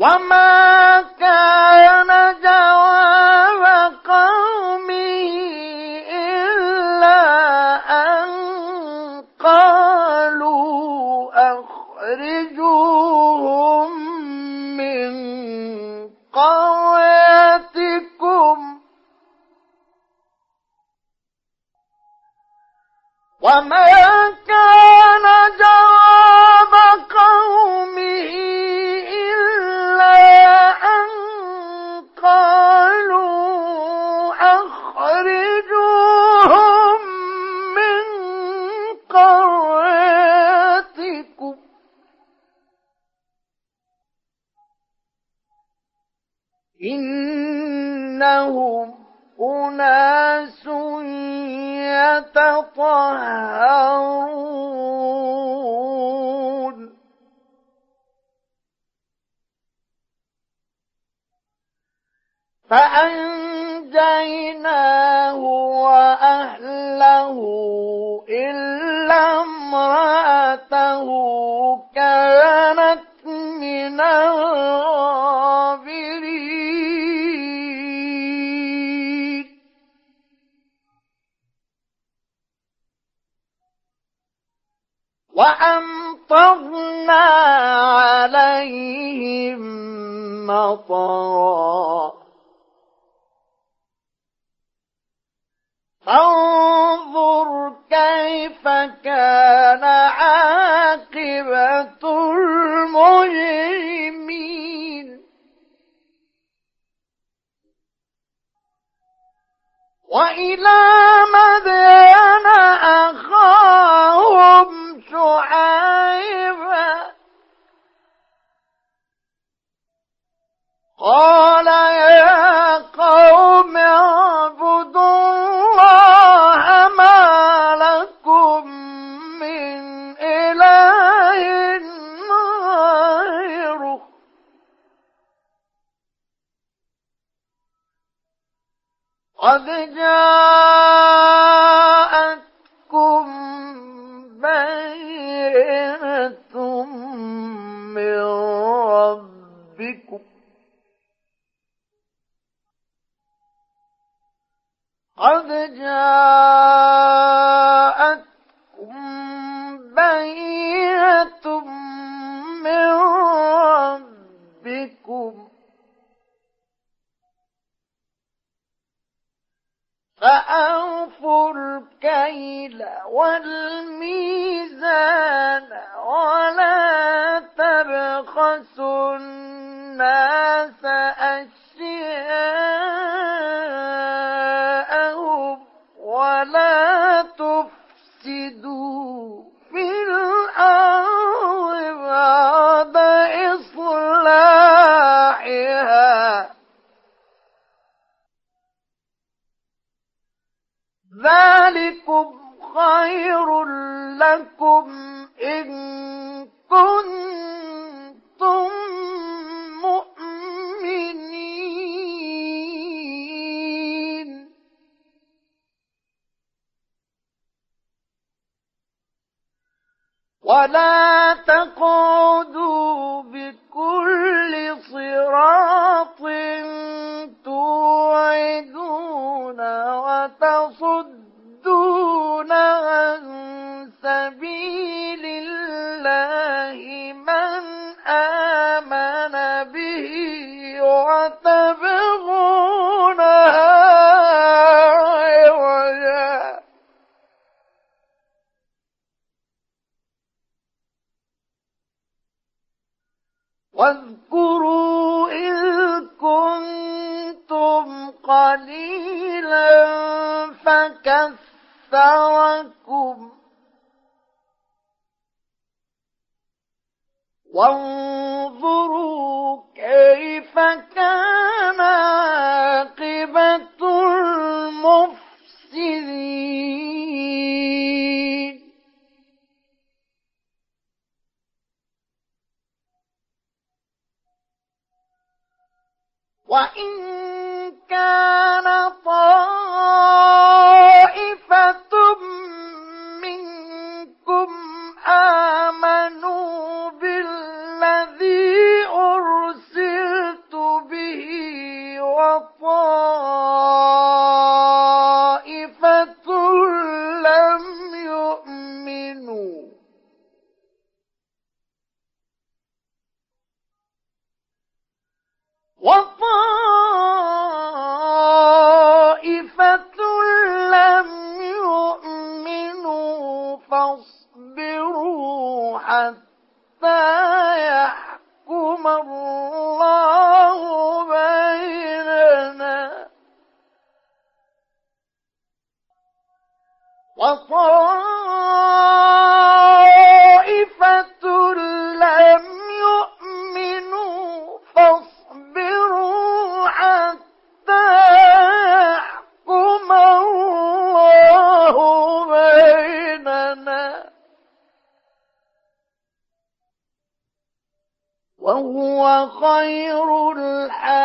وما كان جواب قومه إلا أن قالوا أخرجوهم من قريتكم وما كان جواب قومه إلا أن قالوا أخرجوهم من قريتكم إنهم أناس يتطهرون فأنجيناه وأهله إلا امرأته كانت من الغابرين وأمطرنا عليهم مطرا فانظر كيف كان عاقبة المجرمين وإلى مدين أخاهم شعيبا قال يا قوم اعبدوا الله ما لكم من إله غيره قد جاءتكم بينة من ربكم قد جاءتكم بينة من ربكم فأوفوا الكيل والميزان ولا تبخسوا الناس أشياءهم ولا تفسدوا في الأرض بعد إصلاحها ذلكم خير لكم إن كنتم مؤمنين ولا تقعدوا بكل صراط توعدون وتصدون عن سبيل الله من آمن به وتبغونها عوجا واذكروا إذ كنتم قليلا فكثركم وانظروا كيف كان عاقبة المفسدين وإن كان طائفة منكم آمنوا بالذي أرسل الله بيننا وطائفة لم يؤمنوا فاصبروا حتى يحكم الله بيننا وهو خير الحاكمين.